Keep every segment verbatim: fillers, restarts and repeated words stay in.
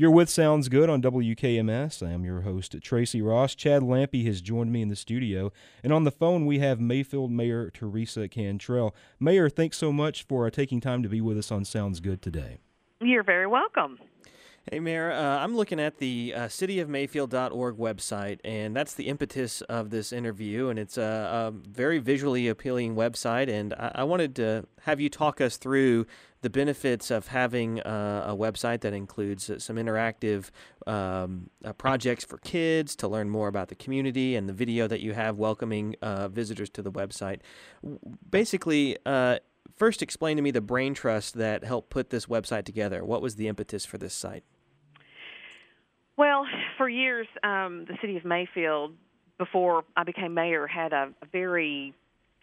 You're with Sounds Good on W K M S. I am your host, Tracy Ross. Chad Lampe has joined me in the studio. And on the phone, we have Mayfield Mayor Teresa Cantrell. Mayor, thanks so much for uh, taking time to be with us on Sounds Good today. You're very welcome. Hey, Mayor, uh, I'm looking at the uh, city of mayfield dot org website, and that's the impetus of this interview, and it's a, a very visually appealing website, and I, I wanted to have you talk us through the benefits of having uh, a website that includes some interactive um, uh, projects for kids to learn more about the community, and the video that you have welcoming uh, visitors to the website. Basically, uh, first explain to me the brain trust that helped put this website together. What was the impetus for this site? Well, for years, um, the city of Mayfield, before I became mayor, had a, a very,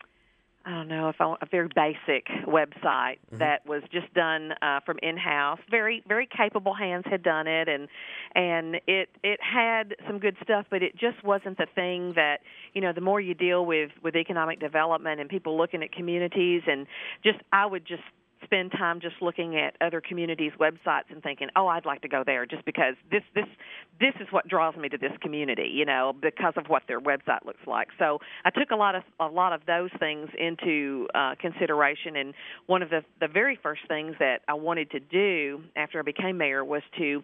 I don't know, if I, a very basic website mm-hmm. that was just done uh, from in-house. Very, very capable hands had done it, and and it it had some good stuff, but it just wasn't the thing that, you know, the more you deal with, with economic development and people looking at communities, and just I would just spend time just looking at other communities' websites and thinking, oh, I'd like to go there just because this this this is what draws me to this community, you know, because of what their website looks like. So I took a lot of a lot of those things into uh, consideration, and one of the the very first things that I wanted to do after I became mayor was to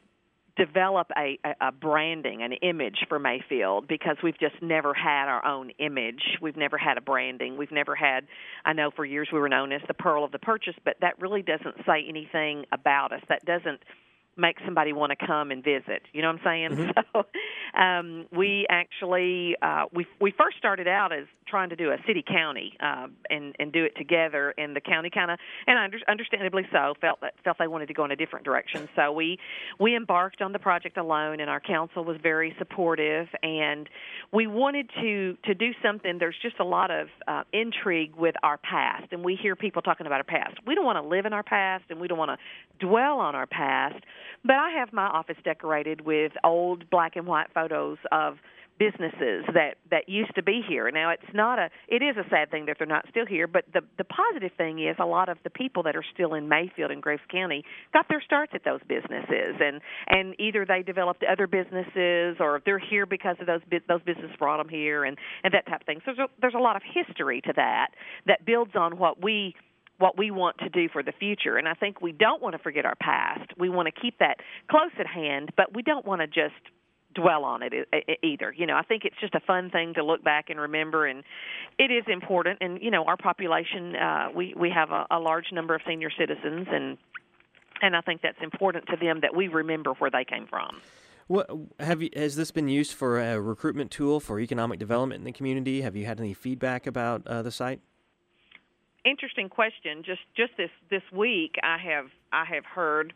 develop a, a, a branding, an image for Mayfield, because we've just never had our own image. We've never had a branding. We've never had, I know for years we were known as the Pearl of the Purchase, but that really doesn't say anything about us. That doesn't make somebody want to come and visit. You know what I'm saying? Mm-hmm. So um, we actually, uh, we we first started out as trying to do a city-county uh, and, and do it together, and the county kind of, and under, understandably so, felt that, felt they wanted to go in a different direction. So we we embarked on the project alone, and our council was very supportive, and we wanted to, to do something. There's just a lot of uh, intrigue with our past, and we hear people talking about our past. We don't want to live in our past, and we don't want to dwell on our past, but I have my office decorated with old black and white photos of businesses that, that used to be here. Now, it's not a, it is a sad thing that they're not still here, but the, the positive thing is a lot of the people that are still in Mayfield and Graves County got their starts at those businesses, and, and either they developed other businesses or they're here because of those those businesses brought them here, and, and that type of thing. So there's a, there's a lot of history to that that builds on what we what we want to do for the future. And I think we don't want to forget our past. We want to keep that close at hand, but we don't want to just dwell on it either. You know, I think it's just a fun thing to look back and remember, and it is important. And, you know, our population, uh, we, we have a, a large number of senior citizens, and and I think that's important to them that we remember where they came from. What have you? Has this been used for a recruitment tool for economic development in the community? Have you had any feedback about uh, the site? Interesting question. Just just this, this week, I have I have heard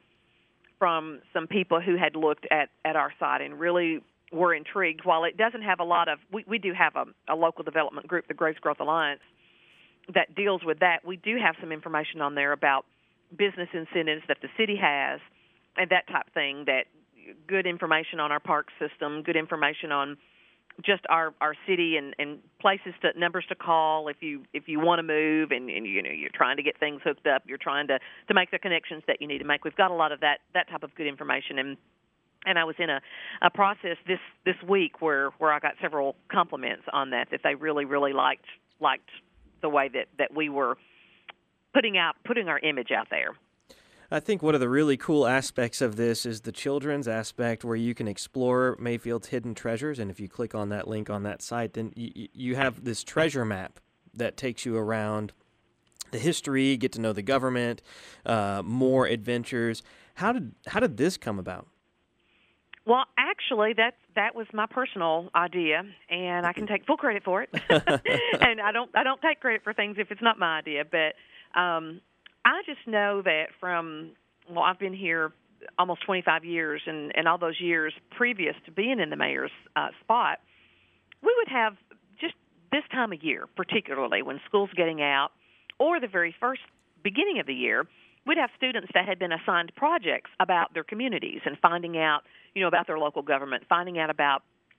from some people who had looked at, at our site and really were intrigued. While it doesn't have a lot of, we, we do have a, a local development group, the Graves Growth Alliance, that deals with that. We do have some information on there about business incentives that the city has and that type of thing, that good information on our park system, good information on just our, our city and, and places to numbers to call if you if you want to move and, and you know you're trying to get things hooked up, you're trying to, to make the connections that you need to make. We've got a lot of that that type of good information, and and I was in a, a process this, this week where, where I got several compliments on that that they really really liked liked the way that, that we were putting out putting our image out there. I think one of the really cool aspects of this is the children's aspect, where you can explore Mayfield's hidden treasures. And if you click on that link on that site, then you, you have this treasure map that takes you around the history, get to know the government, uh, more adventures. How did how did this come about? Well, actually, that that was my personal idea, and I can take full credit for it. And I don't I don't take credit for things if it's not my idea, but. Um, I just know that from, well, I've been here almost twenty-five years, and, and all those years previous to being in the mayor's uh, spot, we would have just this time of year, particularly when school's getting out, or the very first beginning of the year, we'd have students that had been assigned projects about their communities and finding out, you know, about their local government, finding out about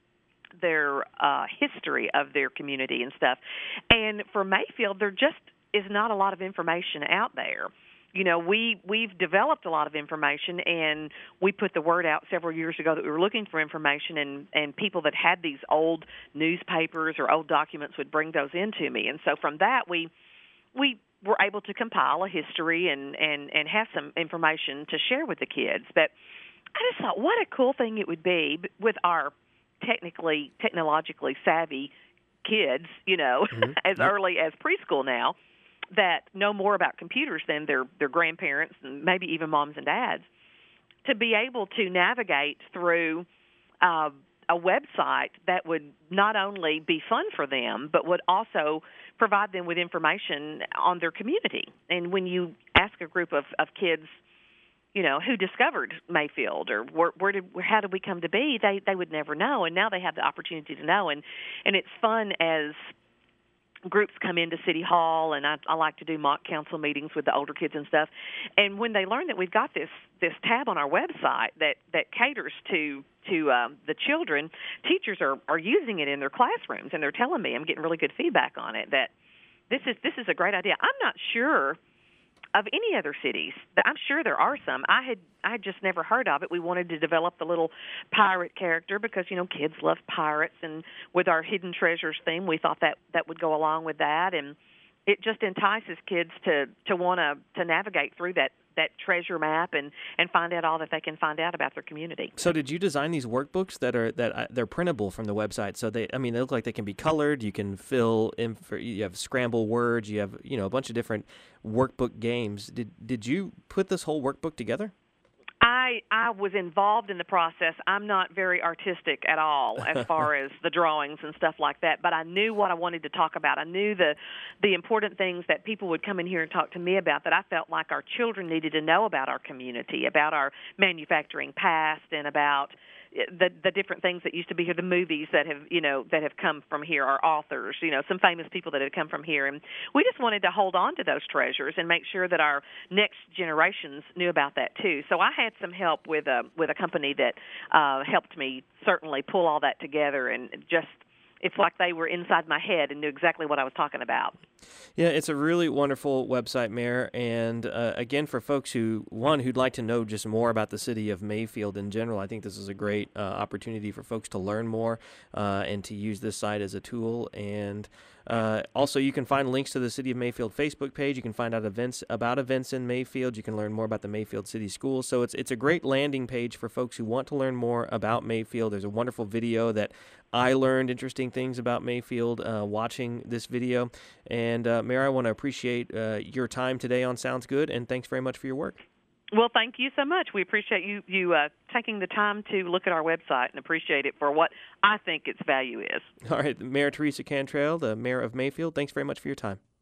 their uh, history of their community and stuff. And for Mayfield, there just is not a lot of information out there. you know, we we've developed a lot of information, and we put the word out several years ago that we were looking for information, and and people that had these old newspapers or old documents would bring those into me, and so from that we we were able to compile a history and and and have some information to share with the kids. But I just thought, what a cool thing it would be with our technically technologically savvy kids, you know, mm-hmm. as yep. early as preschool now, that know more about computers than their, their grandparents and maybe even moms and dads, to be able to navigate through uh, a website that would not only be fun for them, but would also provide them with information on their community. And when you ask a group of, of kids, you know, who discovered Mayfield or where, where did, how did we come to be, they, they would never know. And now they have the opportunity to know. And, and it's fun as groups come into City Hall, and I, I like to do mock council meetings with the older kids and stuff. And when they learn that we've got this this tab on our website that, that caters to to um, the children, teachers are, are using it in their classrooms, and they're telling me, I'm getting really good feedback on it, that this is this is a great idea. I'm not sure of any other cities. I'm sure there are some. I had I had just never heard of it. We wanted to develop the little pirate character because, you know, kids love pirates, and with our Hidden Treasures theme, we thought that that would go along with that, and it just entices kids to to want to to navigate through that that treasure map and, and find out all that they can find out about their community. So did you design these workbooks that are that uh, they're printable from the website? So they, I mean, they look like they can be colored. You can fill in for, you have scramble words. You have, you know, a bunch of different workbook games. Did did you put this whole workbook together? I I was involved in the process. I'm not very artistic at all as far as the drawings and stuff like that, but I knew what I wanted to talk about. I knew the the important things that people would come in here and talk to me about that I felt like our children needed to know about our community, about our manufacturing past, and about the the different things that used to be here, the movies that have, you know, that have come from here, our authors, you know, some famous people that have come from here. And we just wanted to hold on to those treasures and make sure that our next generations knew about that too. So I had some help with a with a company that uh, helped me certainly pull all that together, and just it's like they were inside my head and knew exactly what I was talking about. Yeah, it's a really wonderful website, Mayor. And uh, again, for folks who, one, who'd like to know just more about the city of Mayfield in general, I think this is a great uh, opportunity for folks to learn more uh, and to use this site as a tool. And uh, also, you can find links to the City of Mayfield Facebook page. You can find out events about events in Mayfield. You can learn more about the Mayfield City Schools. So it's it's a great landing page for folks who want to learn more about Mayfield. There's a wonderful video that I learned interesting things about Mayfield uh, watching this video. And uh, Mayor, I want to appreciate uh, your time today on Sounds Good, and thanks very much for your work. Well, thank you so much. We appreciate you you uh, taking the time to look at our website, and appreciate it for what I think its value is. All right, Mayor Teresa Cantrell, the Mayor of Mayfield, thanks very much for your time.